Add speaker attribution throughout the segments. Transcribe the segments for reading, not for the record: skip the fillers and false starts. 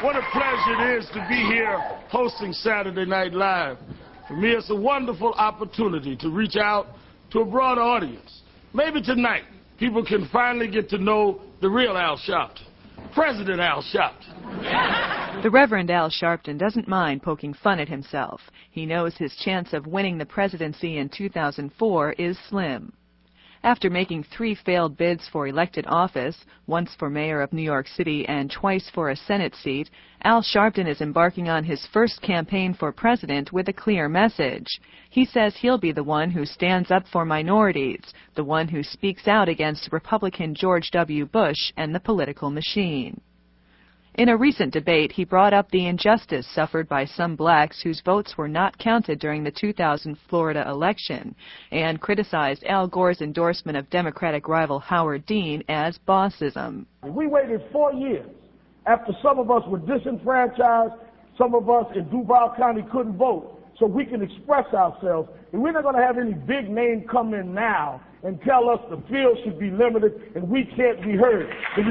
Speaker 1: What a pleasure it is to be here hosting Saturday Night Live. For me, it's a wonderful opportunity to reach out to a broad audience. Maybe tonight, people can finally get to know the real Al Sharpton, President Al Sharpton.
Speaker 2: The Reverend Al Sharpton doesn't mind poking fun at himself. He knows his chance of winning the presidency in 2004 is slim. After making 3 failed bids for elected office, once for mayor of New York City and twice for a Senate seat, Al Sharpton is embarking on his first campaign for president with a clear message. He says he'll be the one who stands up for minorities, the one who speaks out against Republican George W. Bush and the political machine. In a recent debate, he brought up the injustice suffered by some blacks whose votes were not counted during the 2000 Florida election, and criticized Al Gore's endorsement of Democratic rival Howard Dean as bossism.
Speaker 1: We waited 4 years after some of us were disenfranchised, some of us in Duval County couldn't vote, so we can express ourselves. And we're not going to have any big name come in now and tell us the field should be limited and we can't be heard. The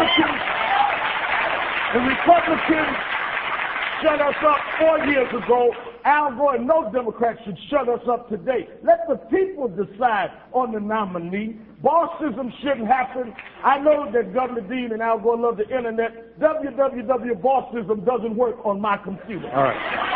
Speaker 1: Republicans shut us up 4 years ago. Al Gore and no Democrat should shut us up today. Let the people decide on the nominee. Bossism shouldn't happen. I know that Governor Dean and Al Gore love the internet. www.bossism doesn't work on my computer.
Speaker 3: All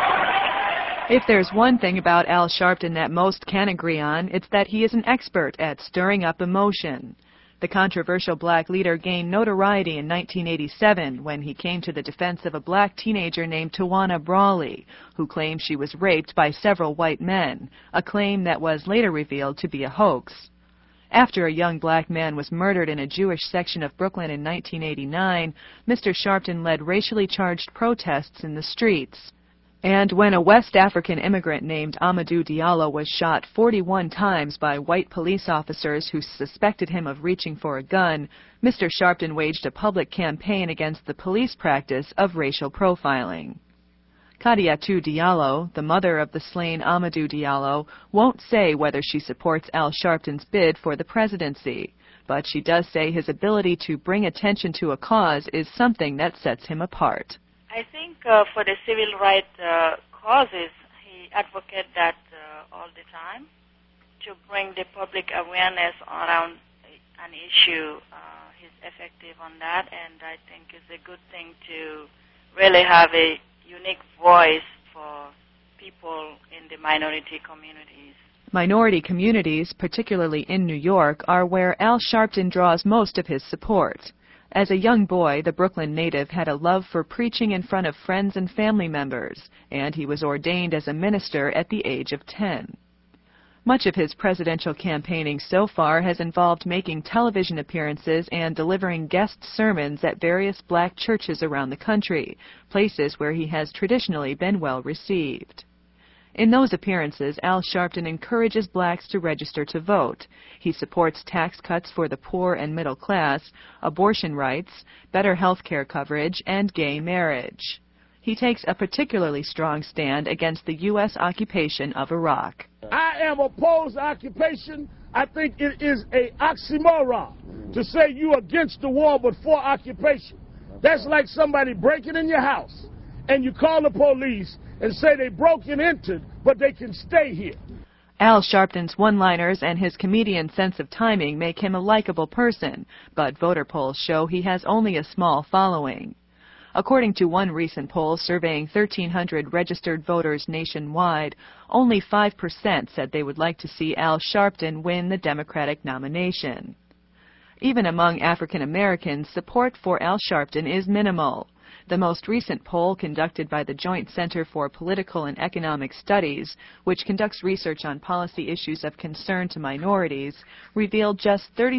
Speaker 3: right.
Speaker 2: If there's one thing about Al Sharpton that most can agree on, it's that he is an expert at stirring up emotion. The controversial black leader gained notoriety in 1987 when he came to the defense of a black teenager named Tawana Brawley, who claimed she was raped by several white men, a claim that was later revealed to be a hoax. After a young black man was murdered in a Jewish section of Brooklyn in 1989, Mr. Sharpton led racially charged protests in the streets. And when a West African immigrant named Amadou Diallo was shot 41 times by white police officers who suspected him of reaching for a gun, Mr. Sharpton waged a public campaign against the police practice of racial profiling. Kadiatou Diallo, the mother of the slain Amadou Diallo, won't say whether she supports Al Sharpton's bid for the presidency, but she does say his ability to bring attention to a cause is something that sets him apart.
Speaker 4: I think for the civil rights causes, he advocates that all the time to bring the public awareness around an issue. He's effective on that, and I think it's a good thing to really have a unique voice for people in the minority communities.
Speaker 2: Minority communities, particularly in New York, are where Al Sharpton draws most of his support. As a young boy, the Brooklyn native had a love for preaching in front of friends and family members, and he was ordained as a minister at the age of 10. Much of his presidential campaigning so far has involved making television appearances and delivering guest sermons at various black churches around the country, places where he has traditionally been well received. In those appearances, Al Sharpton encourages blacks to register to vote. He supports tax cuts for the poor and middle class, abortion rights, better health care coverage, and gay marriage. He takes a particularly strong stand against the U.S. occupation of Iraq.
Speaker 1: I am opposed to occupation. I think it is an oxymoron to say you're against the war but for occupation. That's like somebody breaking in your house and you call the police and say they broke and entered, but they can stay here.
Speaker 2: Al Sharpton's one-liners and his comedian sense of timing make him a likable person, but voter polls show he has only a small following. According to one recent poll surveying 1,300 registered voters nationwide, only 5% said they would like to see Al Sharpton win the Democratic nomination. Even among African Americans, support for Al Sharpton is minimal. The most recent poll conducted by the Joint Center for Political and Economic Studies, which conducts research on policy issues of concern to minorities, revealed just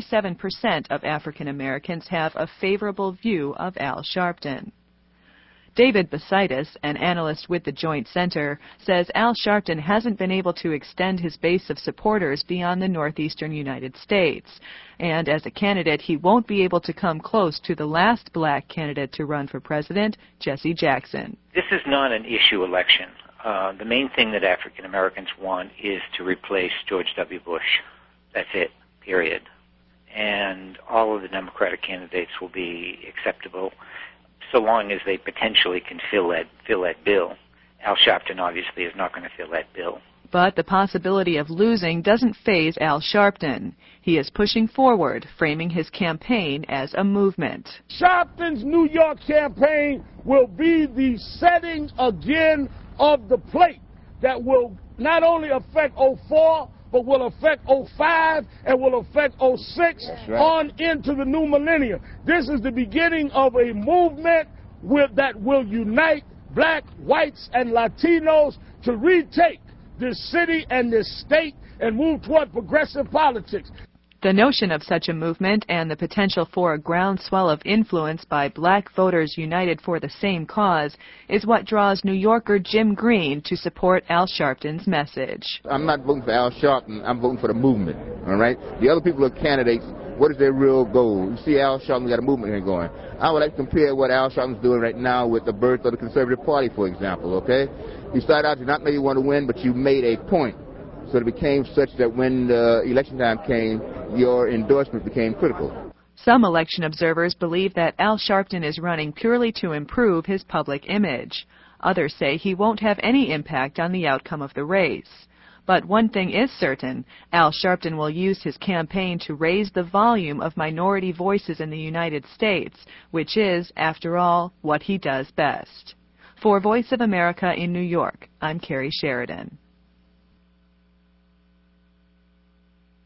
Speaker 2: 37% of African Americans have a favorable view of Al Sharpton. David Basitis, an analyst with the Joint Center, says Al Sharpton hasn't been able to extend his base of supporters beyond the northeastern United States. And as a candidate, he won't be able to come close to the last black candidate to run for president, Jesse Jackson.
Speaker 3: This is not an issue election. The main thing that African Americans want is to replace George W. Bush. That's it, period. And all of the Democratic candidates will be acceptable. so long as they potentially can fill that bill. Al Sharpton obviously is not going to fill that bill.
Speaker 2: But the possibility of losing doesn't faze Al Sharpton. He is pushing forward, framing his campaign as a movement.
Speaker 1: Sharpton's New York campaign will be the setting again of the plate that will not only affect 04, but will affect 05 and will affect 06 on into the new millennium. This is the beginning of a movement that will unite black, whites, and Latinos to retake this city and this state and move toward progressive politics.
Speaker 2: The notion of such a movement and the potential for a groundswell of influence by black voters united for the same cause is what draws New Yorker Jim Green to support Al Sharpton's message.
Speaker 5: I'm not voting for Al Sharpton, I'm voting for the movement, all right? The other people are candidates. What is their real goal? You see Al Sharpton got a movement here going. I would like to compare what Al Sharpton's doing right now with the birth of the Conservative Party, for example, okay? You started out to not maybe want to win, but you made a point. So it became such that when the election time came, your endorsement became critical.
Speaker 2: Some election observers believe that Al Sharpton is running purely to improve his public image. Others say he won't have any impact on the outcome of the race. But one thing is certain, Al Sharpton will use his campaign to raise the volume of minority voices in the United States, which is, after all, what he does best. For Voice of America in New York, I'm Carrie Sheridan.